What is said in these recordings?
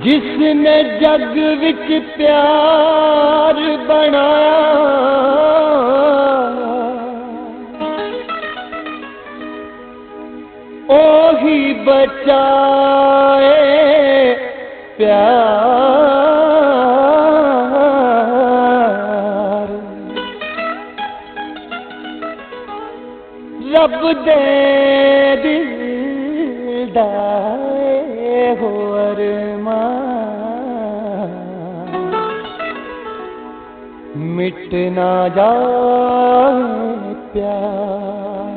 जिसने जग विच प्यार बनाया ओही बचाए प्यार। रब दे दिलदाए हो अरमान मिट ना जाए प्यार।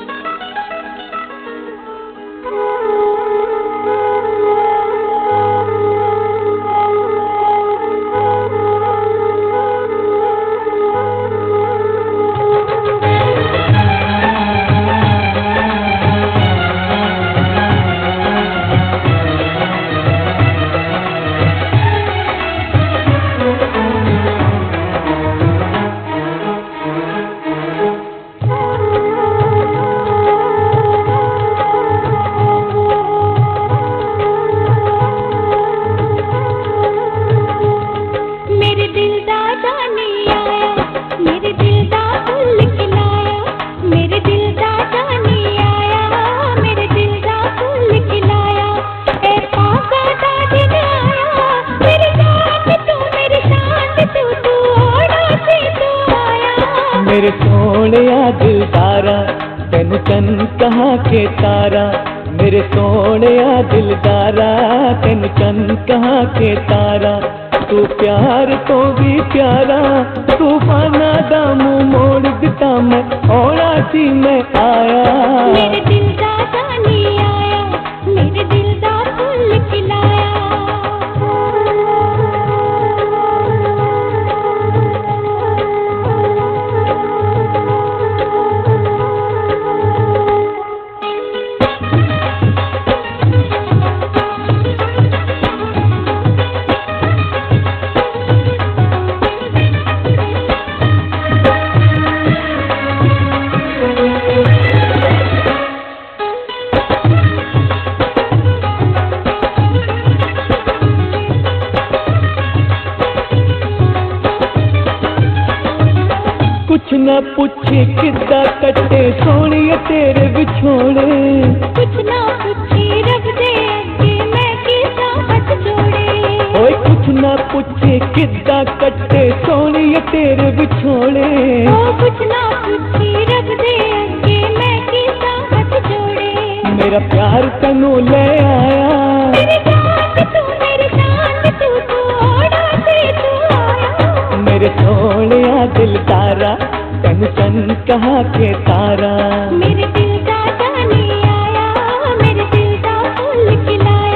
मेरे सोहणिया दिलदारा तेनू चन कहाँ के तारा। मेरे सोहणिया दिलदारा तेनू चन कहाँ के तारा। तू प्यार तो भी प्यारा तूफाना दा मुंह मोड़ दिता मैं औड़ा सी मैं आया। मेरे दिल दा जानी आया मेरे दिल दा फूल खिलाया। कुछ ना पूछे किदा कटे सोनिए तेरे बिछोड़े। कुछ ना पूछे रब दे अगे मैं किसा हाथ जोड़े। ओए कुछ ना पूछे किदा कटे सोनिए तेरे बिछोड़े। ओ कुछ ना पूछे रब दे अगे मैं किसा हाथ जोड़े। मेरा प्यार तन्नू ले आया मेरी जान तू मेरी शान तू तू ओड़ा से तू आया। मेरे सोहणिया दिलदारा तेनू चन कहाँ के तारा। मेरे दिल दा जानी आया मेरे दिल दा फूल खिलाया।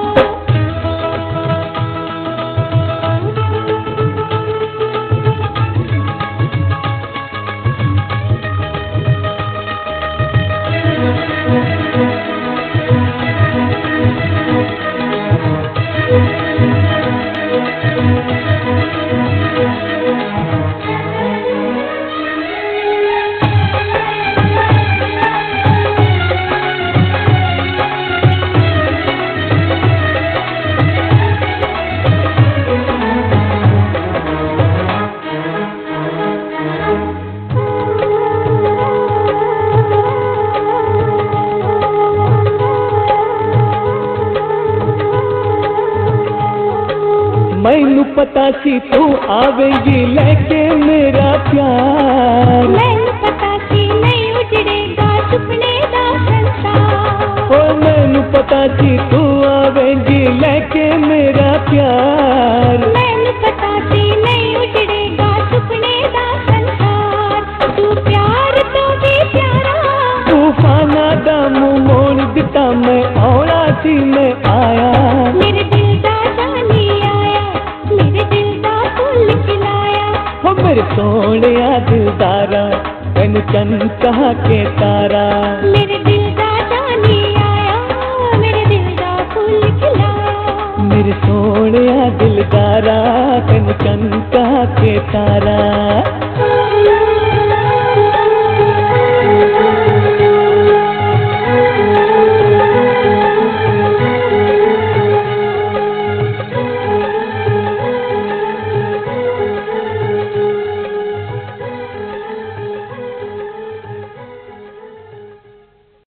मैनू पता सी तू आवेगी लेके मेरा प्यार। मैनू पता सी नहीं उजड़ेगा सुपने दा संसार। ओ मैनू पता सी तू आवेगी लेके मेरा प्यार। मैनू पता सी नहीं उजड़ेगा सुपने दा संसार। तू प्यार तो भी प्यारा तूफाना दा मुंह मोड़ दिता मैं औड़ा सी मैं आया। मेरे दिल दा जानी आया मेरे दिल दा फूल खिलाया। हो मेरे सोहणिया दिलदारा तेनू चन कहाँ के तारा। मेरे दिल दा जानी आया मेरे दिल दा फूल खिलाया। मेरे सोहणिया दिलदारा तेनू चन कहाँ के तारा।